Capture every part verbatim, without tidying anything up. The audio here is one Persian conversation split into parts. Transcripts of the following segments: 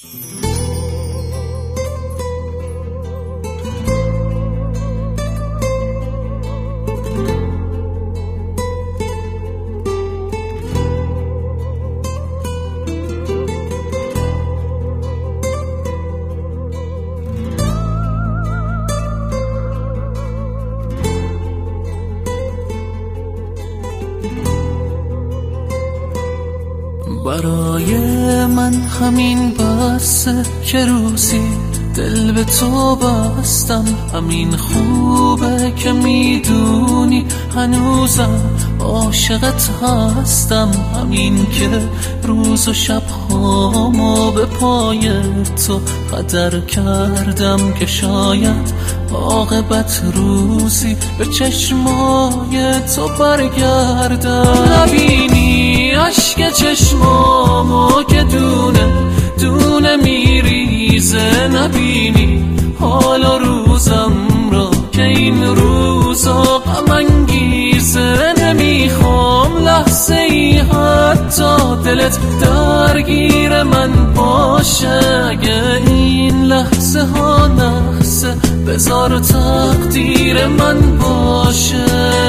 برای من همین بسه که روزی دل به تو بستم، همین خوبه که میدونی هنوزم عاشقت هستم، همین که روز و شب هامو به پای تو قدر کردم که شاید عاقبت روزی به چشمای تو برگردم. نبینی عشق چشمامو که دونه دونه میریزه، نبینی حال و روزم را که این روزا غم انگیزه، نمیخوام لحظه ای حتی دلت درگیر من باشه، اگه این لحظه ها نحسه بذار تقدیر من باشه.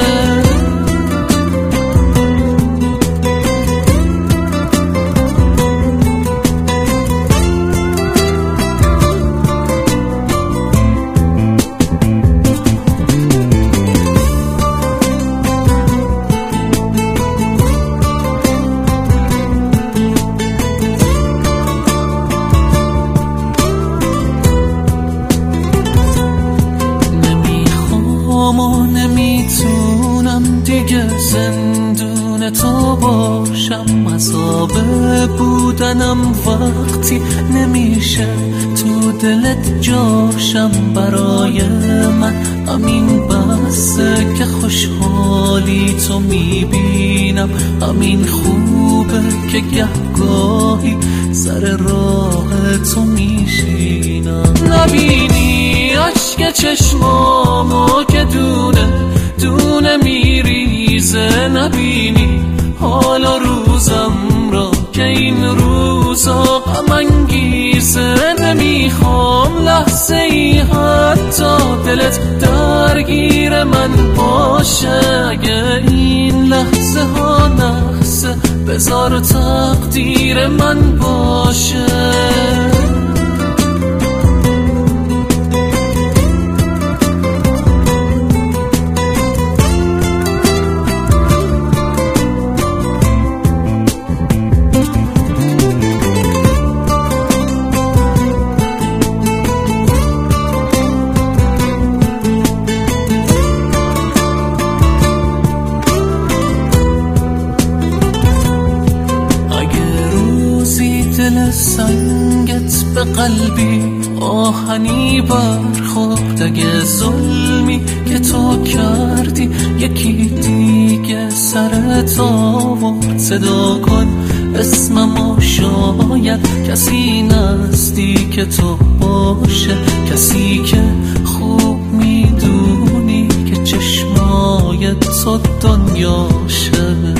اما نمیتونم دیگه زندون تو باشم، عذاب بودنم وقتی نمیشه تو دلت جاشم. برای من همین بسه که خوشحالی تو میبینم، همین خوبه که گهگاهی سر راه تو میشینم. نبینی عشق چشمامو که دونه دونه میریزه، نبینی حال و روزم را که این روزا غم انگیزه، نمیخوام لحظه ای حتی دلت درگیر من باشه، اگه این لحظه ها نحسه بذار تقدیر من باشه. دل سنگت به قلبی آهنی برخورد، اگه ظلمی که تو کردی یکی دیگه سرت آورد، صدا کن اسممو شاید کسی نزدیک تو باشه، کسی که خوب میدونی که چشمای تو دنیاشه.